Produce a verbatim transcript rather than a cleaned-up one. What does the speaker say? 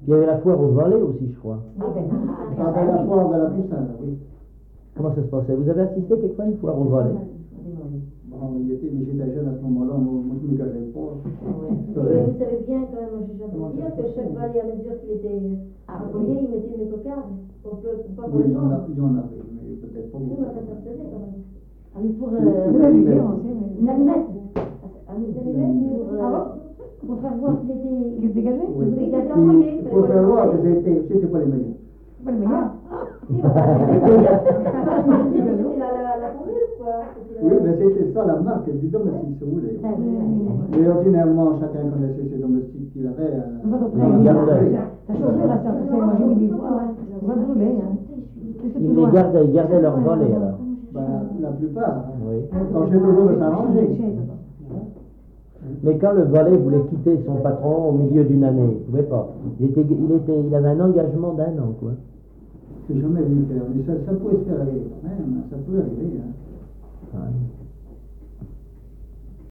Puis il y avait la foire au volet aussi, je crois. Ah ben, Ah ben la foire de la Toussaint, oui. Comment ça se passait? Vous avez assisté quelquefois à une foire au volet? Bon, il était, mais j'étais jeune à ce moment-là, moi, moi je ne me gâchais pas. Mais vous savez bien quand même, moi j'ai jamais dire que chaque valet, à mesure qu'il était abonné, il mettait une cocarde. Pour peu, pour pas Oui, il y en, le a, il y en avait, mais peut-être pas Oui, beaucoup. mais ça se faisait quand même. Ah oui, pour Oui, euh, oui, une oui, allumette, oui. une allumette. Ah oui, vous allez mettre Pour, une- euh, Ah pour faire voir qu'il était, qu'il était dégagé. Oui. Il était Puis, envoyé, il faut faire voir que c'était, c'était pas les meilleurs. C'est pas le meilleur. Si, voilà. C'était la, la, la formule, quoi. C'était Oui, la- mais c'était ça la marque du domestique, si vous voulez. Ah oui, oui, oui. Et ordinairement, chacun connaissait ses domestiques qu'il avait. euh, On va rentrer Non, avec gardez. la la chaussure à sortir, moi j'ai mis des fois, on va brûler. Hein. Qu'est-ce que tu Ils vois? les gardaient, ils gardaient leur volet alors. Ben, la plupart. hein. Oui. Tâchez toujours de s'arranger. Mais quand le volet voulait quitter son patron au milieu d'une année, il ne pouvait pas. Il, était, il, était, il avait un engagement d'un an, quoi. J'ai jamais vu faire, mais ça, ça peut se faire arriver quand même, ça peut arriver. Hein.